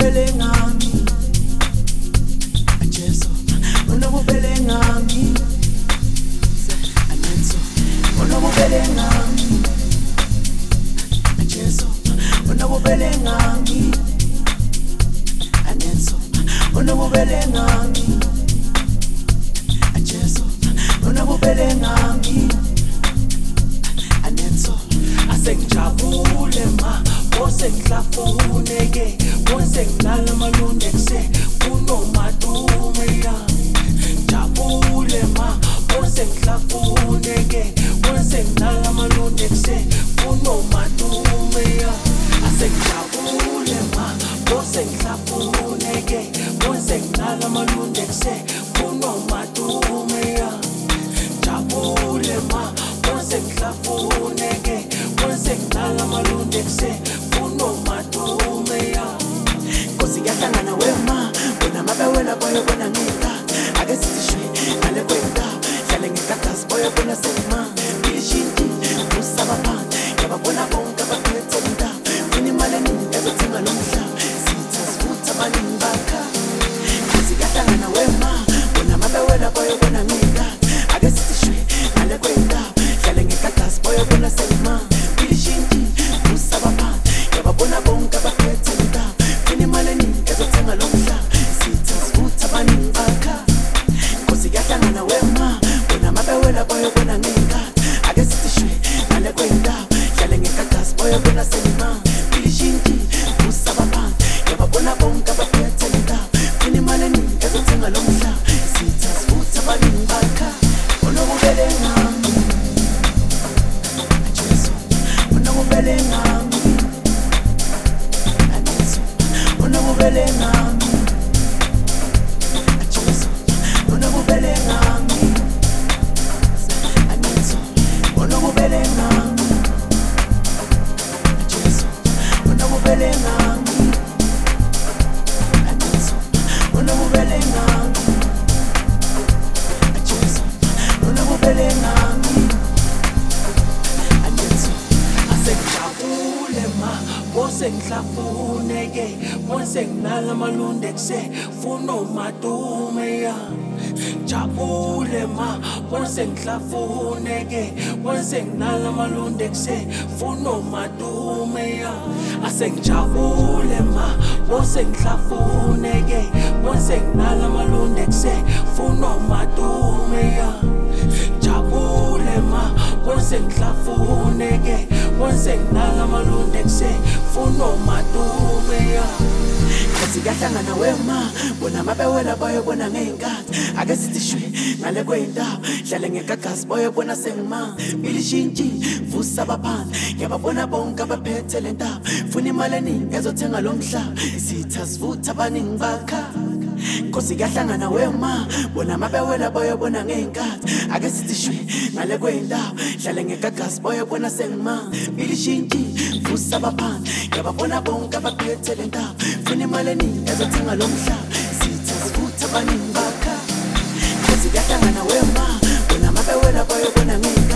Unobubelengami, Jesu, unobubelengami, Anenso, unobubelengami, Jesu, unobubelengami, Anenso, unobubelengami, Jesu, unobubelengami, Anenso, asengijabule ma, sengihlafuneke sengilala malundekse kunomadumeya jabule ma sengihlafuneke sengilala malundekse kunomadumeya asengijabule ma sengihlafuneke sengilala malundekse kunomadumeya jabule ma sengihlafuneke sengilala malundekse unomadumeya Kosi yahlangana wema wena mabe wena boyo bona ngika ake sishwe ngale kwenda hlale ngikatasi boyo bona sema bilishinti usaba phansi yababona bonke abaphethe nda funa imali eningi ezothenga lo mhla sitha sifutha abaningi bakha Kosi yahlangana wema wena mabe wena boyo bona ngika ake sishwe ngale kwenda hlale ngikatasi boyo bona sema bilishinti usaba phansi yababona bonke abaphethe nda funa imali eningi ezothenga lo mhla sitha sifutha abaningi bakha Kosi yahlangana wema wena mabe wena boyo bona ngika ake sishwe ngale kwenda hlale ngikatasi boyo bona sema bilishinti usaba phansi yababona bonke abaphethe nda funa imali eningi ezothenga lo mhla sitha sifutha abaningi bakha unobubelengami Jesu unobubelengami Anenso unobubelengami Jesu unobubelengami Anenso unobubelengami Jesu unobubelengami Anenso unobubelengami Jesu unobubelengami Anenso asengijabule ma sengihlafuneke sengilala malundekse funomadumeya jabule ma sengihlafuneke sengilala malundekse funomadumeya asengijabule ma sengihlafuneke sengilala malundekse funomadumeya jabule ma sengihlafuneke sengilala malundekse funomadumeya Kosi yahlangana wema bona mabe wena boyo bona ngeenkathi ake sithi shwe ngale kwendaba hlale ngekagasi boyo bona sengima bilishinti vusa abaphansi ngiyababona bonke abaphethe le ndaba funa imali eningi ezothenga lo mhlaba sitha sivutha abaningi bakha Kosi yahlangana wema bona mabe wena boyo bona ngeenkathi ake sithi shwe ngale kwendaba hlale ngekagasi boyo bona sengima bilishinti vusa abaphansi ngiyababona bonke abaphethe le ndaba funa imali eningi ezothenga lo mhlaba sitha sivutha abaningi bakha Kosi yahlangana wema bona mabe wena boyo bona ngeenkathi